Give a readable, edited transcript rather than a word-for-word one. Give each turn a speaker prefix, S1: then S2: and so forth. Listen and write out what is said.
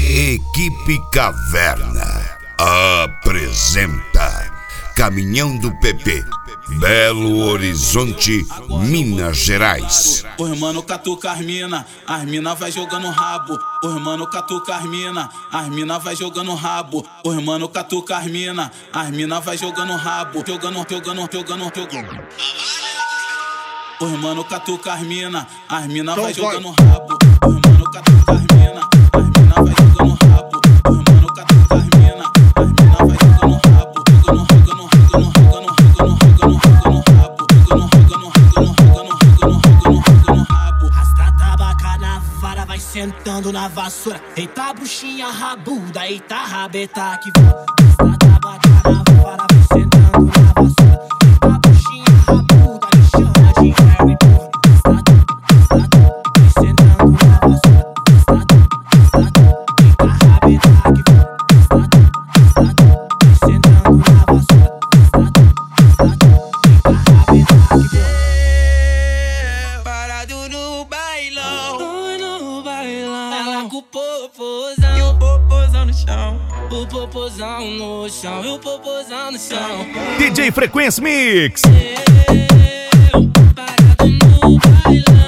S1: Equipe Caverna apresenta Caminhão do PP, Belo Horizonte, Minas Gerais.
S2: Os mano catuca as mina vai jogando rabo. Os mano catuca as mina vai jogando rabo. Os mano catuca as mina vai jogando rabo. Jogando. Os mano catuca as mina vai jogando rabo. Os mano catuca as mina vai jogando rabo. Os mano catuca as mina vai jogando rabo.
S3: Vai sentando na vassoura. Eita bruxinha rabuda, eita rabeta que voa. Esta tabaca na vara vai sentando na vassoura. Eita bruxinha rabuda, me chama de Harry Potter. Vai sentando na vassoura. Eita rabeta que voa. Vai sentando na vassoura. Eita rabeta que voa.
S4: Parado no bailão,
S3: Com o popozão
S4: e o popozão no chão.
S3: o popozão no chão, e o popozão no chão.
S5: DJ Frequência Mix.
S3: Eu parado no bailão.